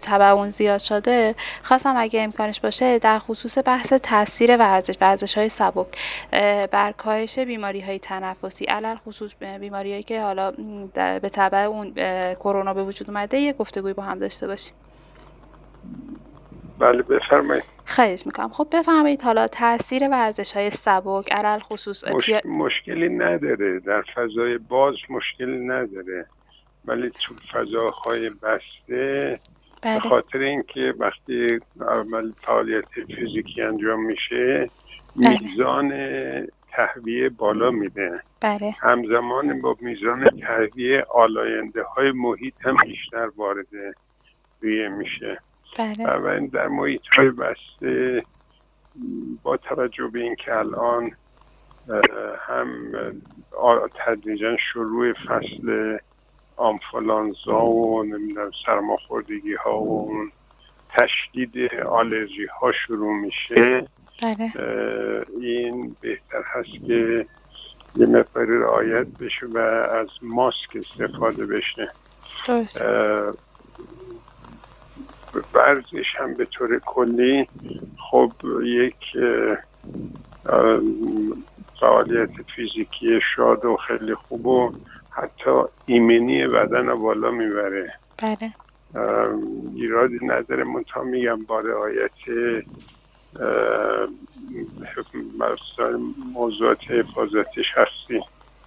تبع اون زیاد شده، خواستم اگه امکانش باشه در خصوص بحث تاثیر ورزش‌های سبک بر کاهش بیماری‌های تنفسی، علل خصوص بیماری‌هایی که حالا به تبع اون کرونا به وجود اومده، یه گفتگوی با هم داشته باشیم. بله بفرمایید. خواهش میکنم. خب بفرمایید حالا تاثیر ورزش‌های سبک علل خصوص مشکلی نداره، در فضای باز مشکلی نداره، ولی تو فضاهای بسته به خاطر اینکه وقتی عمل فعالیت فیزیکی انجام میشه میزان تهویه بالا میده، همزمان با میزان تهویه آلاینده های محیط هم بیشتر وارد ریه میشه. و در محیط های بسته با توجه به اینکه الان هم تدریجا شروع فصل آنفولانزا و نمیدونم سرماخوردگی ها و تشدید آلرژی ها شروع میشه، این بهتر هست که یه مقداری رعایت بشه و از ماسک استفاده بشه. ورزش هم به طور کلی خب یک فعالیت فیزیکی شاد و خیلی خوب و حتی ایمنی بدن رو بالا میبره. ایرادی نداره، منتها میگم با رعایت موضوعات حفاظتی شخصی.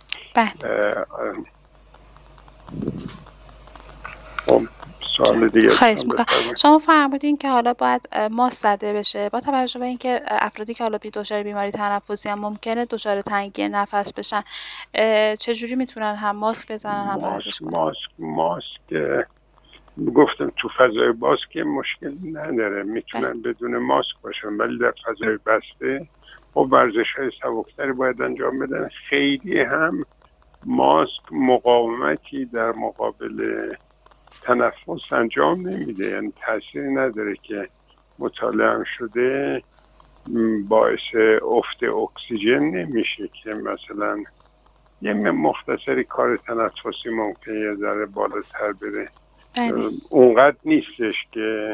سوال دیگه خواهش میکنم. شما فرمودین که حالا باید ماسک زده بشه با توجه به اینکه افرادی که حالا دچار بیماری تنفسی هم ممکنه دچار تنگی نفس بشن، چجوری میتونن هم ماسک بزنن هم ورزش کنن؟ ماسک گفتم تو فضای باز که مشکلی نداره، میتونن بدون ماسک باشن، ولی در فضای بسته و ورزش‌های سبکتری باید انجام بدن. خیلی هم ماسک مقاومتی در مقابل تنفس انجام نمیده، یعنی تأثیری نداره که مطالعه هم شده باعث افت اکسیژن نمیشه که مثلا یه مختصری کار تنفسی ممکنه یه ذره بالاتر بره. اونقدر نیستش که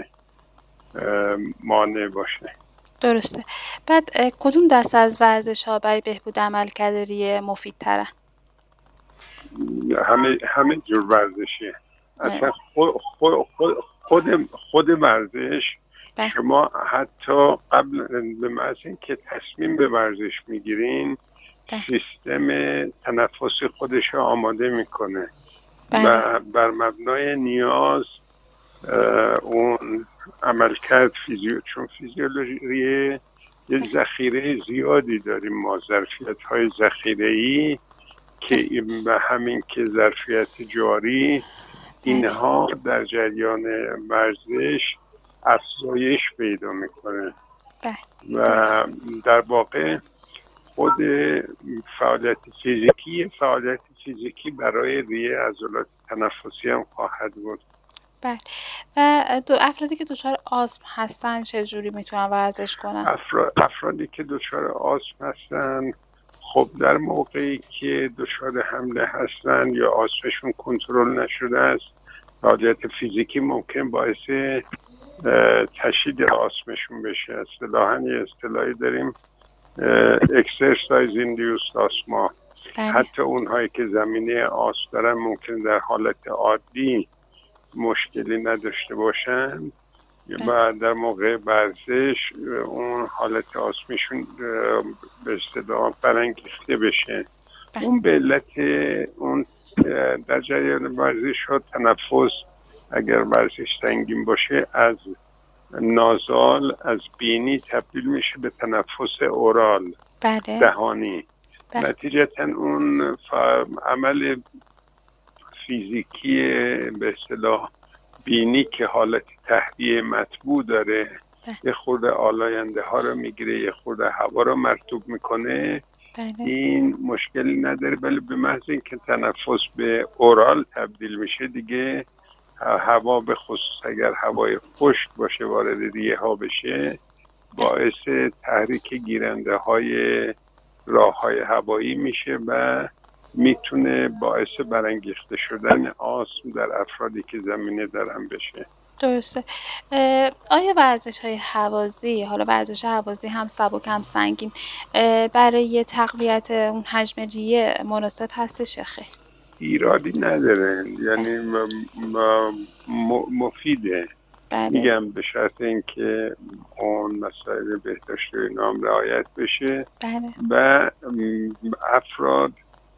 مانع باشه. درسته. بعد کدوم دست از ورزش ها برای بهبود عملکرد ریه مفید تره؟ همه جور ورزشیه. اصلا خود ورزش شما حتی قبل به محض اینکه تصمیم به ورزش میگیرین سیستم تنفسی خودش رو آماده میکنه و بر مبنای نیاز اون عملکرد چون فیزیولوژی یه ذخیره زیادی داریم ما، ظرفیت‌های ذخیره‌ای که به همین که ظرفیت جاری اینها در جریان ورزش افزایش پیدا میکنه و در واقع خود فعالیت فیزیکی برای ریه عضلات تنفسی هم خواهد بود. بله. و افرادی که دچار آسم هستن چجوری میتونن ورزش کنن؟ افرادی که دچار آسم هستن خب در موقعی که دچار حمله هستن یا آسمشون کنترل نشده است، فعالیت فیزیکی ممکن باعث تشدید آسمشون بشه. اصطلاحاً یه اصطلاحی داریم exercise induced asthma. حتی اونهایی که زمینه آسم دارن ممکن در حالت عادی مشکلی نداشته باشن و در موقع ورزش اون حالت آسمشون به اصطلاح برانگیخته بشه. اون به علت اون در جریان ورزش ها تنفس اگر ورزش سنگین باشه از نازال از بینی تبدیل میشه به تنفس اورال دهانی. نتیجتا اون عمل فیزیکی به اصطلاح بینی که حالت تهویه مطبوع داره یه خورده آلاینده ها رو میگیره، یه خورده هوا رو مرطوب میکنه. این مشکلی نداره، ولی به محض اینکه تنفس به اورال تبدیل میشه دیگه هوا به خصوص اگر هوای خشک باشه وارد ریه ها بشه باعث تحریک گیرنده های راه های هوایی میشه و میتونه باعث برانگیخته شدن آسم در افرادی که زمینه دارن بشه. درسته. آیا ورزش‌های هوازی، حالا ورزش هوازی هم سبک هم سنگین، برای تقویت اون حجم ریه مناسب هستش یا خیر؟ ایرادی نداره، بله. یعنی مفیده. بله. میگم به شرط اینکه اون مسائل بهداشت و اینا هم رعایت بشه بله. و افراد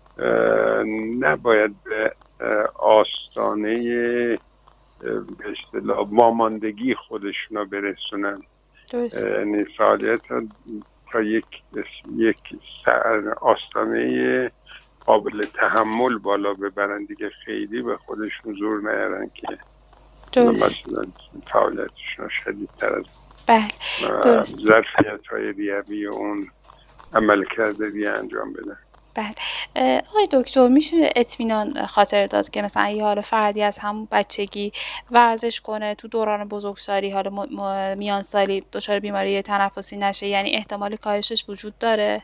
نباید به آستانه به اصطلاح واماندگی خودشون رو برسونن. درست. یعنی فعالیت ها تا یک آستانه قابل تحمل بالا ببرن دیگه، خیلی به خودشون زور نیارن که درست. مثلا فعالیتشون شدیدتر از بله. درست. ظرفیت های ریوی و اون عمل کرده ریه انجام بدن. بله. آقای دکتر میشه اطمینان خاطر داد که مثلا یه حال فردی از همون بچگی ورزش کنه تو دوران بزرگسالی حالا میان سالی دچار بیماری تنفسی نشه، یعنی احتمال کاهشش وجود داره؟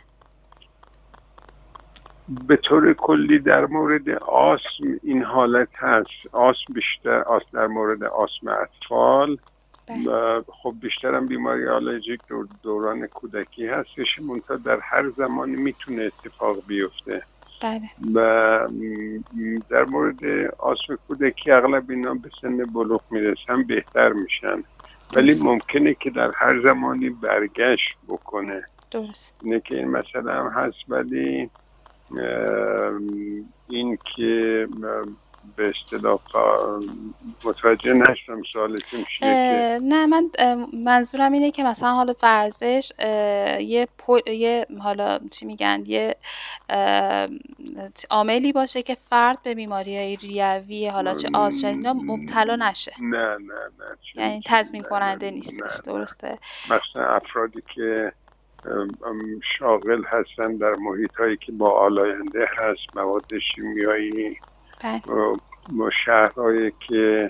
به طور کلی در مورد آسم این حالت هست. بیشتر در مورد آسم اطفال خب بیشتر هم بیماری آلرژیک دوران کودکی هستش، منتها در هر زمانی میتونه اتفاق بیفته. بله. و در مورد آسم کودکی اغلب اینا به سن بلوغ میرسن بهتر میشن، ولی ممکنه که در هر زمانی برگشت بکنه. درست. اینه که این مسئله هم هست، ولی این که به اصطلاح متوجه نشدم سوالتون چیه. نه، من منظورم اینه که مثلا حالا ورزش یه حالا چی میگن یه عاملی باشه که فرد به بیماری‌های ریوی حالا چه آسم اینا مبتلا نشه. نه یعنی تضمین کننده نیستش. درسته. مثلا افرادی که شاغل هستن در محیط هایی که با آلاینده هست، مواد شیمیایی، و شهرهایی که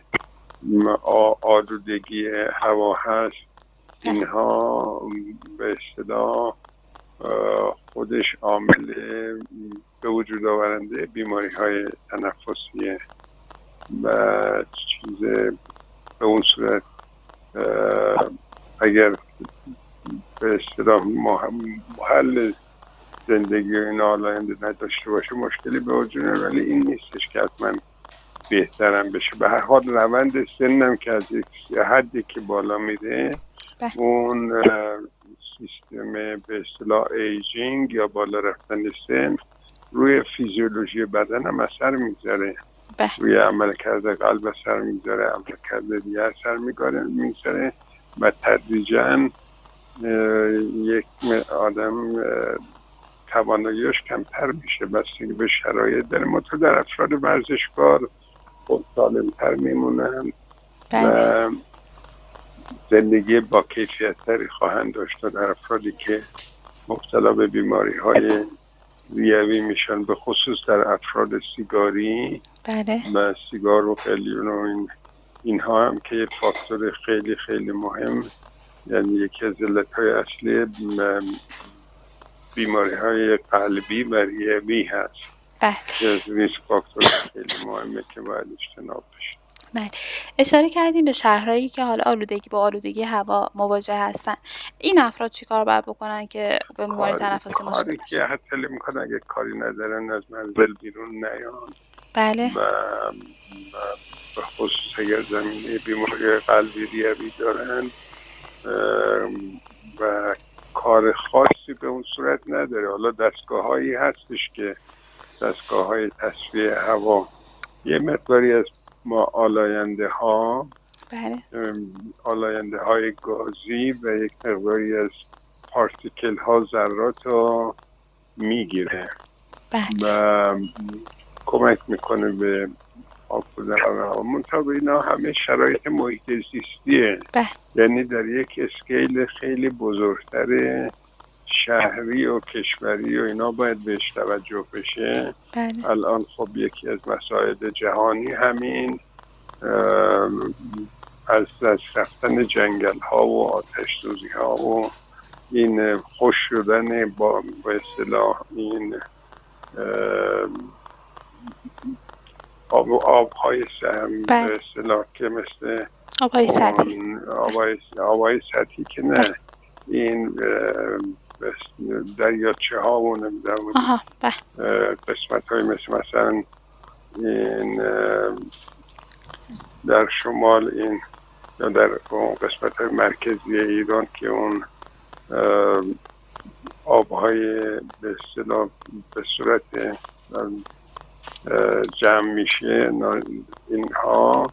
آلودگی هوا هست، اینها به اصطلاح خودش عامل به وجود آورنده بیماری های تنفسیه و چیز به اون صورت اگر به اصطلاح محل زندگی این آلاینده نداشته باشه مشکلی به وجود نمیاد، ولی این نیستش که حتما بهترم بشه. به هر حال روند سنم که از یک حدی که بالا میره اون سیستم به اصطلاح ایجینگ یا بالا رفتن سن روی فیزیولوژی بدن هم اثر میذاره، روی عمل کرده قلب اثر میذاره، عمل کرده دیگه اثر میذاره و تدریجاً یک آدم تواناییش کمتر میشه بستگی به شرایط داره. مطمئن در افراد ورزشکار خود سالمتر میمونن و زندگی با کیفیت تری خواهند داشت. در افرادی که مبتلا به بیماری های ریوی میشن، به خصوص در افراد سیگاری و سیگار و قلیون و اینها هم که فاکتور خیلی خیلی مهم، یعنی یکی از علتهای اصلی بیماری های قلبی و ریوی هست که ریسک فاکتور خیلی مهمه که باید اجتناب بشه. بله. اشاره کردیم به شهرهایی که حالا آلودگی هوا مواجه هستن. این افراد چیکار باید بکنن که به بیماری تنفسی مشکل کاری که حتی میکنن اگه کاری ندارن از منزل بیرون نیان. بله. و به خصوص اگر زمینه بیماری قلبی ریوی دارن و کار خاصی به اون صورت نداره. حالا دستگاه هایی هستش که دستگاه های تصفیه هوا یه مقداری از ما آلاینده های گازی و یک مقداری از پارتیکل ها ذرات رو میگیره و کمک میکنه به آب بودن هوا. منطقه اینا همه شرایط محیط زیستیه، یعنی در یک اسکیل خیلی بزرگتر شهری و کشوری و اینا باید بهش توجه بشه. الان خب یکی از مسائل جهانی همین از رفتن جنگل ها و آتش سوزی ها و این خشک شدن با اصطلاح این آب های سهم به اصطلاح که مثل آبهای سطحی. آبهای سطحی که نه، این دریاچه ها و نمیدونم قسمت های مثلا این در شمال، این یا در قسمت های مرکزی ایران که اون آبهای به اصطلاح به صورت جمع میشه، اینها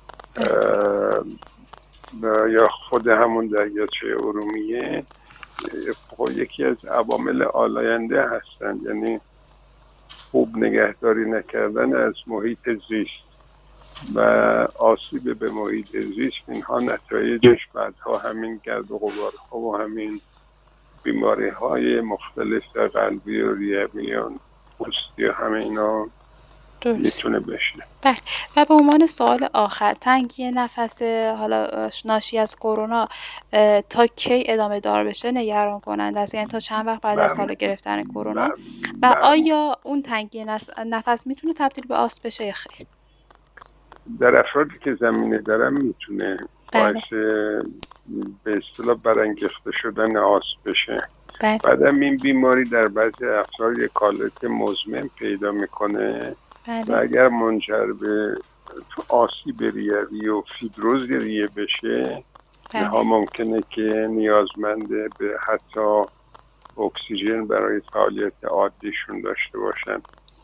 یا خود همون دریاچه ارومیه یکی از عوامل آلاینده هستند، یعنی خوب نگهداری نکردن از محیط زیست و آسیب به محیط زیست، اینها نتایجش بعدها همین گرد و غبارها و همین بیماری های مختلف در قلبی و ریوی و پوستی و همه اینا میتونه بشه. بله. و به عنوان سوال آخر، تنگی نفس حالا ناشی از کرونا تا کی ادامه دار بشه نگران کننده است؟ یعنی تا چند وقت بعد از حالا گرفتن کرونا؟ و آیا اون تنگی نفس میتونه تبدیل به آسم بشه یا خیر؟ در افرادی که زمینه دارن میتونه باعث به اصطلاح برانگیخته شدن آسم بشه. بعدم این بیماری در بعضی افراد یک حالت مزمن پیدا میکنه و اگر منجر به آسیب ریوی و فیبروز ریه بشه، اینها ممکنه که نیازمند به حتی اکسیژن برای فعالیت عادیشون داشته باشن.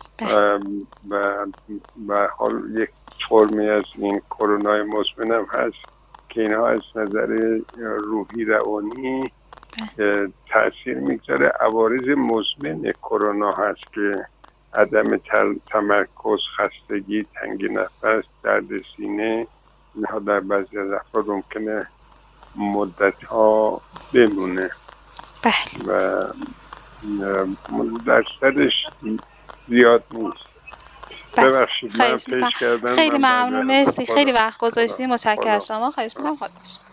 و حال یک فرمی از این کرونا مزمن هم هست که اینها از نظر روحی روانی تأثیر میگذاره. عوارض مزمن کرونا هست که عدم تمرکز، خستگی، تنگی نفس، درد سینه، اینها در بعضی از افراد ممکنه مدت ها بمونه. بله. و درصدش زیاد نیست. ببخشید من پیش کردم. خیلی ممنون، مرسی، خیلی وقت گذاشتیم، متشکرم از شما. خواهش می‌کنم. خدا